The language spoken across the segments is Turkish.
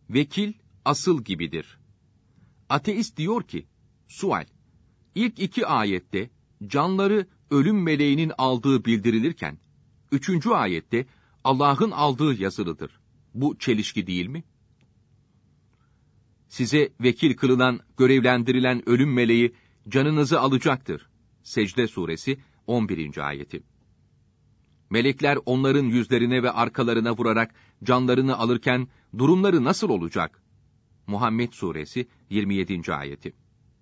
vekil asıl gibidir. Ateist diyor ki, sual, ilk 2 ayette canları ölüm meleğinin aldığı bildirilirken, 3. ayette Allah'ın aldığı yazılıdır. Bu çelişki değil mi? Size vekil kılınan, görevlendirilen ölüm meleği canınızı alacaktır. Secde suresi 11. ayeti. Melekler onların yüzlerine ve arkalarına vurarak canlarını alırken durumları nasıl olacak? Muhammed suresi 27. ayeti.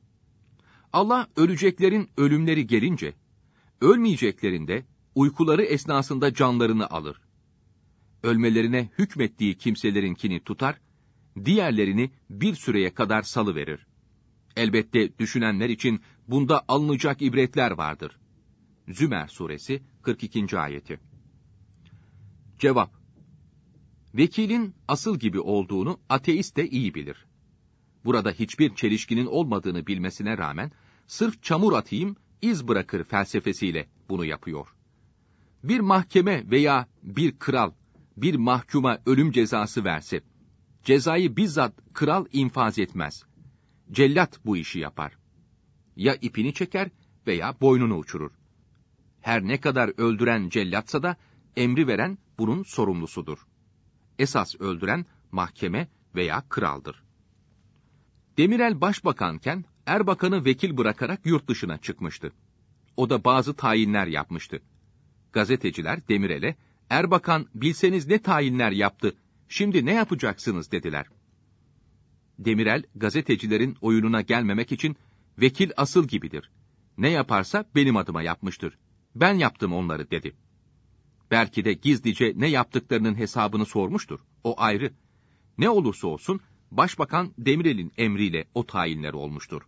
Allah öleceklerin ölümleri gelince, ölmeyeceklerin de uykuları esnasında canlarını alır. Ölmelerine hükmettiği kimselerinkini tutar, diğerlerini bir süreye kadar salıverir. Elbette düşünenler için bunda alınacak ibretler vardır. Zümer suresi 42. ayeti. Cevap: Vekilin asıl gibi olduğunu ateist de iyi bilir. Burada hiçbir çelişkinin olmadığını bilmesine rağmen, sırf çamur atayım, iz bırakır felsefesiyle bunu yapıyor. Bir mahkeme veya bir kral, bir mahkuma ölüm cezası verse, cezayı bizzat kral infaz etmez. Cellat bu işi yapar. Ya ipini çeker veya boynunu uçurur. Her ne kadar öldüren cellatsa da, emri veren bunun sorumlusudur. Esas öldüren mahkeme veya kraldır. Demirel başbakanken, Erbakan'ı vekil bırakarak yurt dışına çıkmıştı. O da bazı tayinler yapmıştı. Gazeteciler Demirel'e, Erbakan bilseniz ne tayinler yaptı, şimdi ne yapacaksınız dediler. Demirel, gazetecilerin oyununa gelmemek için, vekil asıl gibidir. Ne yaparsa benim adıma yapmıştır. Ben yaptım onları dedi. Belki de gizlice ne yaptıklarının hesabını sormuştur. O ayrı. Ne olursa olsun, Başbakan Demirel'in emriyle o tayinler olmuştur.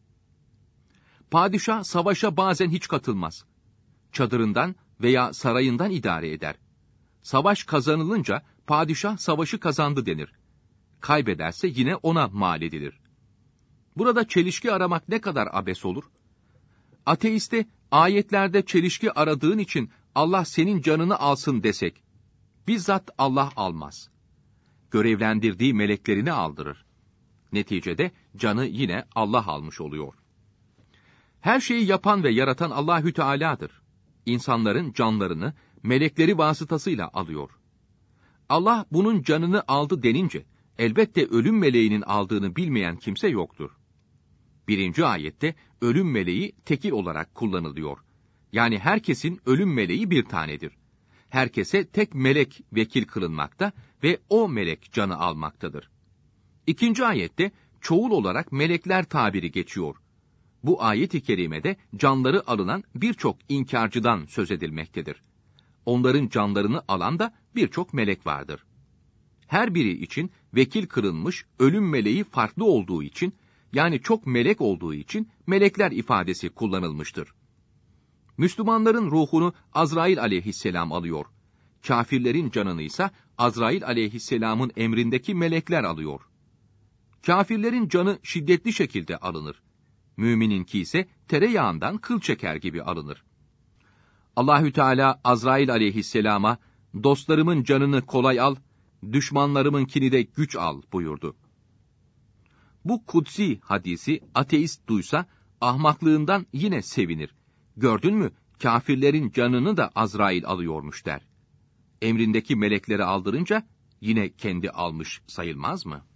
Padişah savaşa bazen hiç katılmaz. Çadırından veya sarayından idare eder. Savaş kazanılınca padişah savaşı kazandı denir. Kaybederse yine ona mal edilir. Burada çelişki aramak ne kadar abes olur? Ateiste ayetlerde çelişki aradığın için Allah senin canını alsın desek, bizzat Allah almaz. Görevlendirdiği meleklerini aldırır. Neticede canı yine Allah almış oluyor. Her şeyi yapan ve yaratan Allahü Teala'dır. İnsanların canlarını melekleri vasıtasıyla alıyor. Allah bunun canını aldı denince, elbette ölüm meleğinin aldığını bilmeyen kimse yoktur. 1. ayette ölüm meleği tekil olarak kullanılıyor. Yani herkesin ölüm meleği bir tanedir. Herkese tek melek vekil kılınmakta ve o melek canı almaktadır. 2. ayette çoğul olarak melekler tabiri geçiyor. Bu ayet-i kerimede canları alınan birçok inkarcıdan söz edilmektedir. Onların canlarını alan da birçok melek vardır. Her biri için vekil kılınmış ölüm meleği farklı olduğu için, yani çok melek olduğu için melekler ifadesi kullanılmıştır. Müslümanların ruhunu Azrail aleyhisselam alıyor. Kafirlerin canını ise Azrail aleyhisselamın emrindeki melekler alıyor. Kafirlerin canı şiddetli şekilde alınır. Mümininki ise tereyağından kıl çeker gibi alınır. Allahü Teala Azrail aleyhisselama, dostlarımın canını kolay al, düşmanlarımınkini de güç al buyurdu. Bu kutsi hadisi ateist duysa, ahmaklığından yine sevinir. Gördün mü, kafirlerin canını da Azrail alıyormuş der. Emrindeki melekleri aldırınca, yine kendi almış sayılmaz mı?